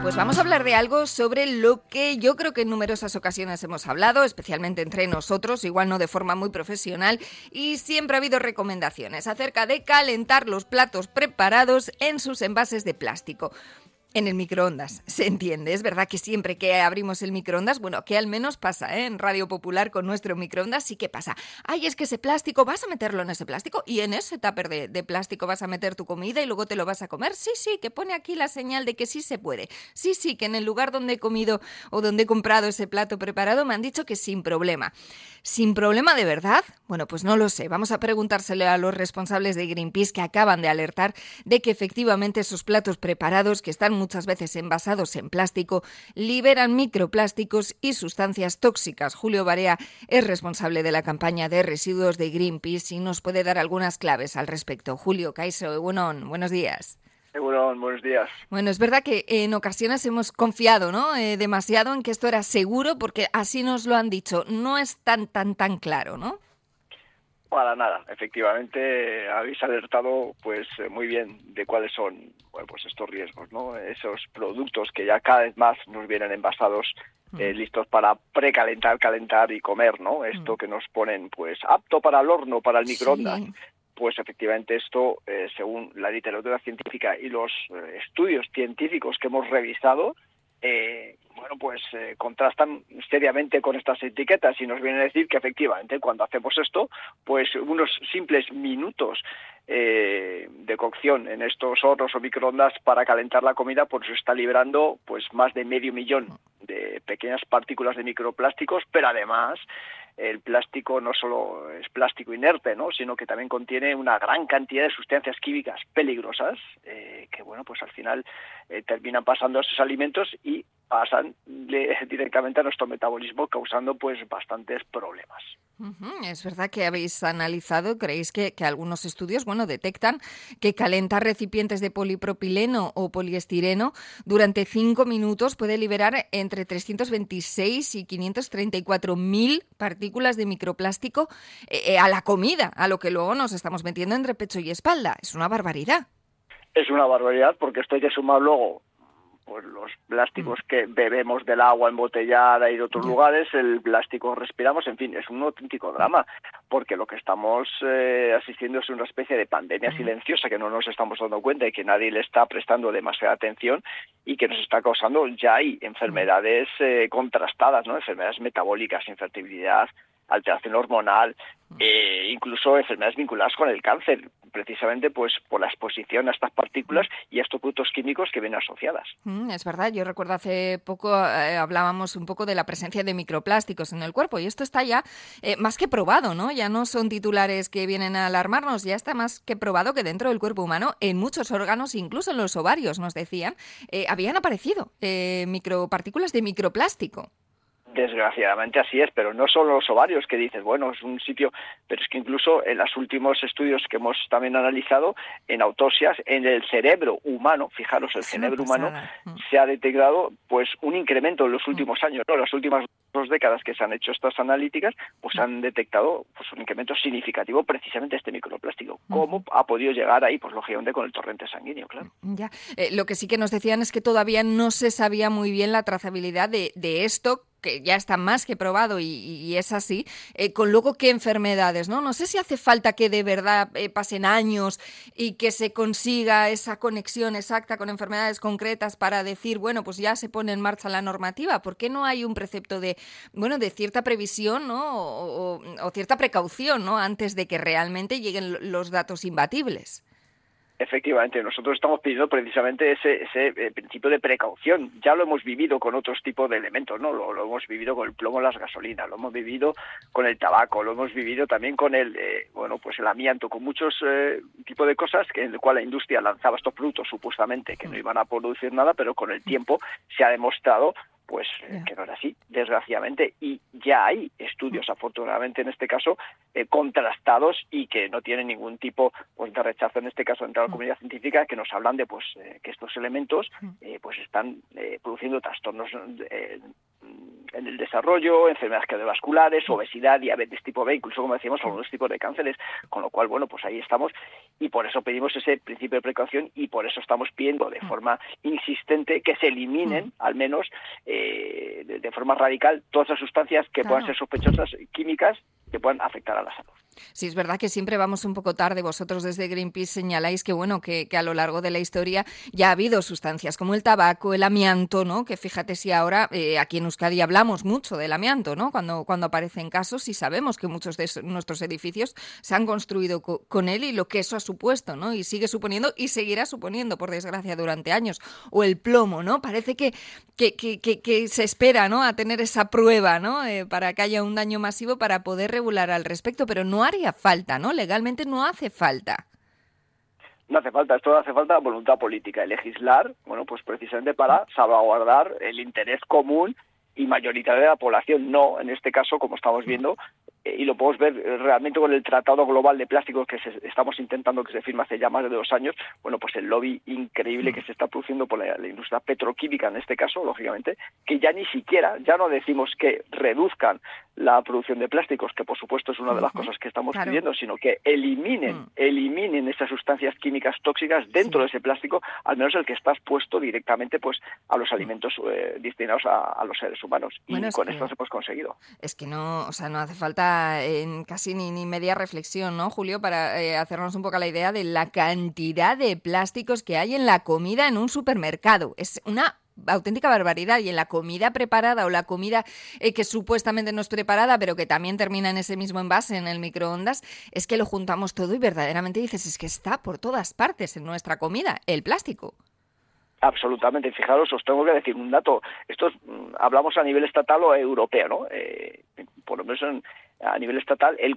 Pues vamos a hablar de algo sobre lo que yo creo que en numerosas ocasiones hemos hablado, especialmente entre nosotros, igual no de forma muy profesional, y siempre ha habido recomendaciones acerca de calentar los platos preparados en sus envases de plástico. En el microondas, se entiende. Es verdad que siempre que abrimos el microondas, bueno, que al menos pasa, en Radio Popular con nuestro microondas sí que pasa. Ay, es que ese plástico, vas a meterlo en ese plástico y en ese tupper de plástico vas a meter tu comida y luego te lo vas a comer. Sí, que pone aquí la señal de que sí se puede. Sí, que en el lugar donde he comido o donde he comprado ese plato preparado me han dicho que sin problema. ¿Sin problema de verdad? Bueno, pues no lo sé. Vamos a preguntárselo a los responsables de Greenpeace que acaban de alertar de que efectivamente esos platos preparados, que están muchas veces envasados en plástico, liberan microplásticos y sustancias tóxicas. Julio Barea es responsable de la campaña de residuos de Greenpeace y nos puede dar algunas claves al respecto. Julio, Kaixo, Egunon, buenos días. Buenos días. Bueno, es verdad que en ocasiones hemos confiado, ¿no? Demasiado en que esto era seguro porque así nos lo han dicho. No es tan claro, ¿no? Para nada. Efectivamente, habéis alertado pues muy bien de cuáles son pues estos riesgos, ¿no? Esos productos que ya cada vez más nos vienen envasados listos para precalentar, calentar y comer, ¿no? Esto que nos ponen pues apto para el horno, para el microondas. Sí. Pues efectivamente esto, según la literatura científica y los estudios científicos que hemos revisado, contrastan seriamente con estas etiquetas y nos vienen a decir que efectivamente cuando hacemos esto, pues unos simples minutos de cocción en estos hornos o microondas para calentar la comida, pues se está liberando pues más de 500.000 de pequeñas partículas de microplásticos, pero además el plástico no solo es plástico inerte, ¿no?, sino que también contiene una gran cantidad de sustancias químicas peligrosas que, pues al final terminan pasando a esos alimentos y pasan directamente a nuestro metabolismo, causando pues bastantes problemas. Es verdad que habéis analizado, creéis que algunos estudios, detectan que calentar recipientes de polipropileno o poliestireno durante 5 minutos puede liberar entre 326 y 534.000 partículas de microplástico a la comida, a lo que luego nos estamos metiendo entre pecho y espalda. Es una barbaridad. Es una barbaridad porque esto hay que sumar luego pues los plásticos que bebemos del agua embotellada y de otros lugares, el plástico respiramos, en fin, es un auténtico drama, porque lo que estamos asistiendo es una especie de pandemia silenciosa que no nos estamos dando cuenta y que nadie le está prestando demasiada atención y que nos está causando ya hay enfermedades contrastadas, ¿no? Enfermedades metabólicas, infertilidad, alteración hormonal, incluso enfermedades vinculadas con el cáncer, precisamente pues por la exposición a estas partículas y a estos productos químicos que vienen asociadas. Es verdad, yo recuerdo hace poco hablábamos un poco de la presencia de microplásticos en el cuerpo y esto está ya más que probado, ¿no? Ya no son titulares que vienen a alarmarnos, ya está más que probado que dentro del cuerpo humano, en muchos órganos, incluso en los ovarios, nos decían, habían aparecido micropartículas de microplástico. Desgraciadamente así es, pero no solo los ovarios, que dices, es un sitio, pero es que incluso en los últimos estudios que hemos también analizado, en autopsias, en el cerebro humano, fijaros, el cerebro humano, se ha detectado pues un incremento en los últimos años, ¿no? Las últimas 2 décadas que se han hecho estas analíticas, pues han detectado pues un incremento significativo precisamente de este microplástico. ¿Cómo ha podido llegar ahí? Pues lógicamente con el torrente sanguíneo, claro. Ya. Lo que sí que nos decían es que todavía no se sabía muy bien la trazabilidad de esto, que ya está más que probado y es así, con luego qué enfermedades, ¿no? No sé si hace falta que de verdad pasen años y que se consiga esa conexión exacta con enfermedades concretas para decir, pues ya se pone en marcha la normativa. ¿Por qué no hay un precepto de cierta previsión, ¿no? o cierta precaución, ¿no?, antes de que realmente lleguen los datos imbatibles? Efectivamente, nosotros estamos pidiendo precisamente ese principio de precaución. Ya lo hemos vivido con otros tipos de elementos, ¿no? Lo hemos vivido con el plomo en las gasolinas, lo hemos vivido con el tabaco, lo hemos vivido también con el amianto, con muchos tipos de cosas en el cual la industria lanzaba estos productos supuestamente que no iban a producir nada, pero con el tiempo se ha demostrado que no era así, desgraciadamente, y ya hay estudios, afortunadamente en este caso, contrastados y que no tienen ningún tipo de rechazo, en este caso, entre la comunidad científica, que nos hablan de que estos elementos están produciendo trastornos en el desarrollo, enfermedades cardiovasculares, obesidad, diabetes tipo B, incluso, como decíamos, algunos tipos de cánceres, con lo cual, bueno, pues ahí estamos, y por eso pedimos ese principio de precaución, y por eso estamos pidiendo de forma insistente que se eliminen, al menos de forma radical, todas las sustancias que puedan ser sospechosas químicas que puedan afectar a la salud. Sí, es verdad que siempre vamos un poco tarde. Vosotros desde Greenpeace señaláis que, bueno, que a lo largo de la historia ya ha habido sustancias como el tabaco, el amianto, ¿no? Que fíjate si ahora aquí en Euskadi hablamos mucho del amianto, ¿no? Cuando aparecen casos, y sabemos que muchos de nuestros edificios se han construido con él y lo que eso ha supuesto, ¿no? Y sigue suponiendo y seguirá suponiendo, por desgracia, durante años. O el plomo, ¿no? Parece que se espera, ¿no? A tener esa prueba, ¿no? Para que haya un daño masivo para poder regular al respecto, pero no haría falta, ¿no? Legalmente no hace falta. No hace falta, esto hace falta voluntad política y legislar, bueno, pues precisamente para salvaguardar el interés común y mayoritario de la población, no, en este caso, como estamos viendo, y lo podemos ver realmente con el Tratado Global de Plásticos que estamos intentando que se firme hace ya más de 2 años, bueno, pues el lobby increíble que se está produciendo por la industria petroquímica en este caso, lógicamente, que ya ni siquiera, ya no decimos que reduzcan la producción de plásticos, que por supuesto es una de las cosas que estamos pidiendo, sino que eliminen esas sustancias químicas tóxicas dentro de ese plástico, al menos el que está expuesto directamente pues a los alimentos destinados a los seres humanos. Bueno, y con esto se hemos conseguido. Es que no, o sea, no hace falta casi ni media reflexión, ¿no, Julio? Para hacernos un poco la idea de la cantidad de plásticos que hay en la comida en un supermercado. Es una auténtica barbaridad. Y en la comida preparada o la comida que supuestamente no es preparada, pero que también termina en ese mismo envase, en el microondas, es que lo juntamos todo y verdaderamente dices, es que está por todas partes en nuestra comida, el plástico. Absolutamente. Fijaros, os tengo que decir un dato. Hablamos a nivel estatal o europeo, ¿no? Por lo menos a nivel estatal, el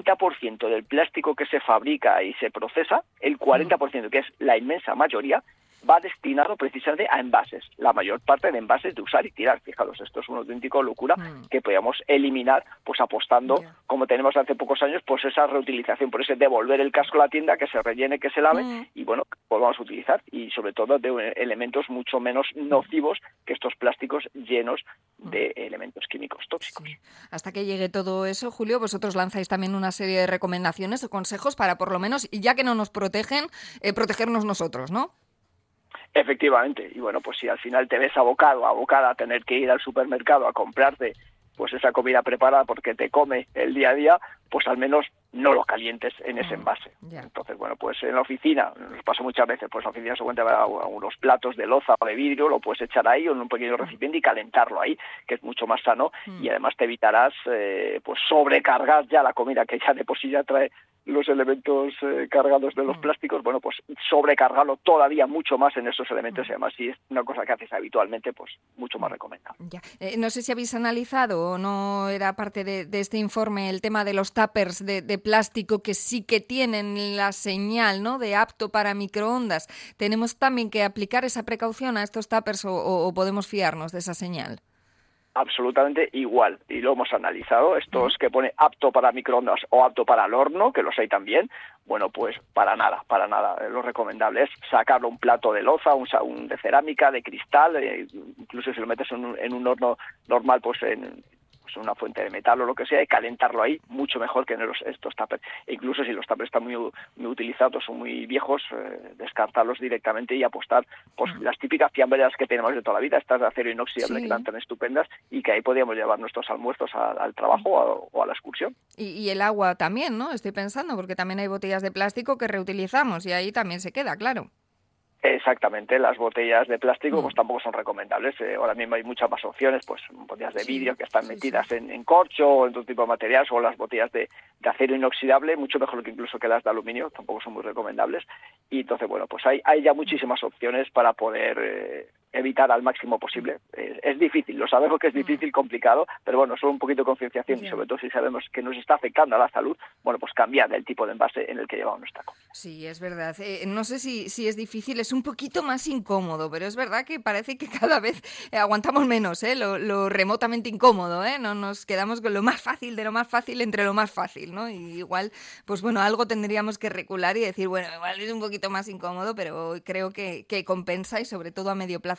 40% del plástico que se fabrica y se procesa, el 40%, que es la inmensa mayoría, va destinado precisamente a envases, la mayor parte de envases de usar y tirar. Fijaros, esto es una auténtica locura que podíamos eliminar, pues apostando, como tenemos hace pocos años, pues esa reutilización, por ese devolver el casco a la tienda, que se rellene, que se lave, y bueno, volvamos a utilizar, y sobre todo de elementos mucho menos nocivos que estos plásticos llenos de elementos químicos tóxicos. Sí. Hasta que llegue todo eso, Julio, vosotros lanzáis también una serie de recomendaciones o consejos para, por lo menos, ya que no nos protegen, protegernos nosotros, ¿no? Efectivamente, y bueno, pues si al final te ves abocada a tener que ir al supermercado a comprarte pues esa comida preparada porque te come el día a día, pues al menos no lo calientes en ese envase. Entonces, bueno, pues en la oficina, nos pasa muchas veces, pues en la oficina se cuenta unos platos de loza o de vidrio, lo puedes echar ahí o en un pequeño recipiente y calentarlo ahí, que es mucho más sano, y además te evitarás pues sobrecargar ya la comida que ya de por sí ya trae los elementos cargados de los plásticos, bueno, pues sobrecargarlo todavía mucho más en esos elementos, y además si es una cosa que haces habitualmente, pues mucho más recomendable. No sé si habéis analizado o no era parte de este informe el tema de los tuppers de plástico que sí que tienen la señal, ¿no?, de apto para microondas. ¿Tenemos también que aplicar esa precaución a estos tuppers o podemos fiarnos de esa señal? Absolutamente igual, y lo hemos analizado. Estos que pone apto para microondas o apto para el horno, que los hay también, bueno, pues para nada. Lo recomendable es sacarlo un plato de loza, un de cerámica, de cristal, incluso si lo metes en un horno normal, pues en una fuente de metal o lo que sea, y calentarlo ahí mucho mejor que en estos tuppers. E incluso si los tuppers están muy utilizados o muy viejos, descartarlos directamente y apostar pues las típicas fiambreras que tenemos de toda la vida, estas de acero inoxidable que eran tan estupendas y que ahí podíamos llevar nuestros almuerzos al trabajo o a la excursión. Y el agua también, ¿no? Estoy pensando, porque también hay botellas de plástico que reutilizamos y ahí también se queda, claro. Exactamente, las botellas de plástico pues tampoco son recomendables. Ahora mismo hay muchas más opciones, pues botellas de vidrio que están metidas en corcho o en otro tipo de materiales, o las botellas de acero inoxidable, mucho mejor que incluso que las de aluminio, tampoco son muy recomendables. Y entonces, bueno, pues hay ya muchísimas opciones para poder evitar al máximo posible. Es difícil, lo sabemos que es difícil, complicado, pero bueno, solo un poquito de concienciación y sobre todo si sabemos que nos está afectando a la salud, bueno, pues cambiar el tipo de envase en el que llevamos nuestra comida. Sí, es verdad. No sé si es difícil, es un poquito más incómodo, pero es verdad que parece que cada vez aguantamos menos, lo remotamente incómodo, no nos quedamos con lo más fácil de lo más fácil entre lo más fácil, ¿no? Y igual, pues bueno, algo tendríamos que recular y decir, bueno, igual es un poquito más incómodo, pero creo que compensa y sobre todo a medio plazo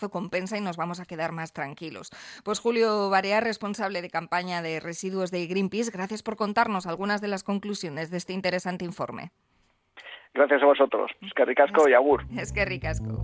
plazo compensa y nos vamos a quedar más tranquilos. Pues Julio Barea, responsable de campaña de residuos de Greenpeace, gracias por contarnos algunas de las conclusiones de este interesante informe. Gracias a vosotros. Es que ricasco y agur. Es que ricasco.